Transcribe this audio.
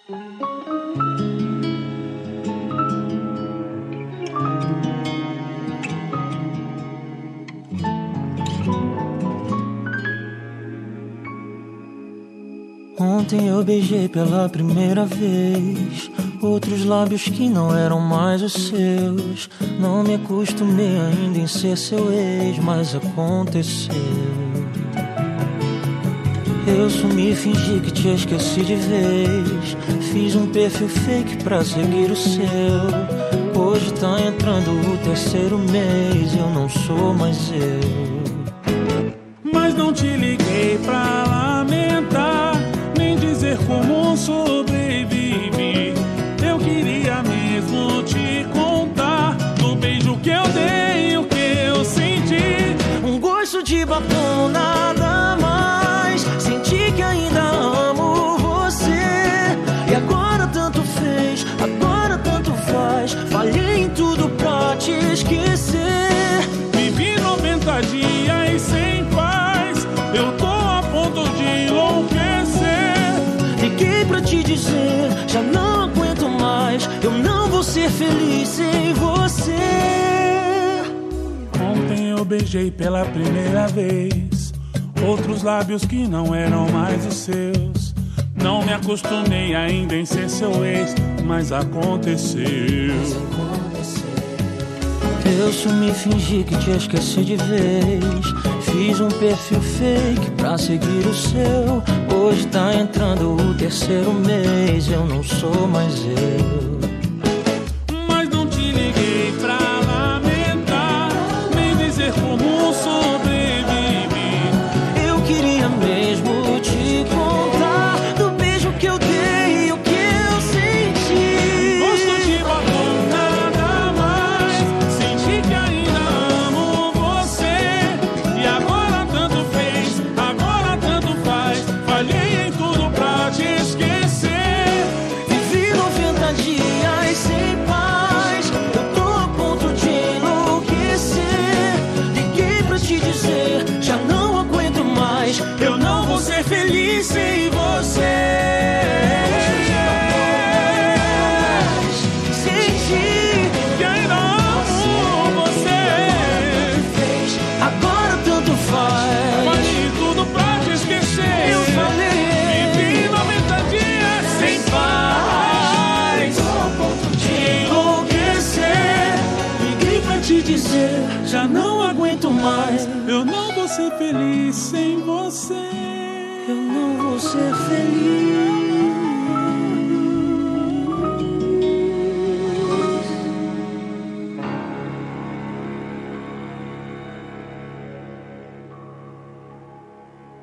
Ontem eu beijei pela primeira vez outros lábios que não eram mais os seus. Não me acostumei ainda em ser seu ex, mas aconteceu. Eu sumi, fingi que te esqueci de vez. Fiz um perfil fake pra seguir o seu. Hoje tá entrando o terceiro mês, eu não sou mais eu. Mas não te liguei pra lamentar, nem dizer como sobrevivi. Eu queria mesmo te contar do beijo que eu dei, o que eu senti. Um gosto de batom, nada mais. Senti que ainda amo você. E agora tanto fez, agora tanto faz. Falhei em tudo pra te esquecer. Vivi 90 dias sem paz, eu tô a ponto de enlouquecer. Liguei pra te dizer, já não aguento mais. Eu não vou ser feliz sem você. Ontem eu beijei pela primeira vez outros lábios que não eram mais os seus. Não me acostumei ainda em ser seu ex, mas aconteceu. Eu sumi, fingi que te esqueci de vez. Fiz um perfil fake pra seguir o seu. Hoje tá entrando o terceiro mês, eu não sou mais eu. Mas não te liguei pra lamentar, nem dizer como sobrevivi. Eu queria mesmo te contar do beijo que eu dei e o que eu senti. Gosto de batom, nada mais. Senti que ainda amo você. E agora tanto fez, agora tanto faz. Falhei em tudo pra te esquecer. Vivi 90 dias sem paz, eu tô a ponto de enlouquecer. Liguei pra te dizer, já não aguento mais. Eu não vou ser feliz sem você. Senti Que ainda amo você. agora tanto faz. Falhei em tudo pra te esquecer. Eu falei, Vivi 90 dias sem paz, de enlouquecer. Liguei pra te dizer, já não aguento mais. eu não vou ser feliz sem você. Eu não vou ser feliz.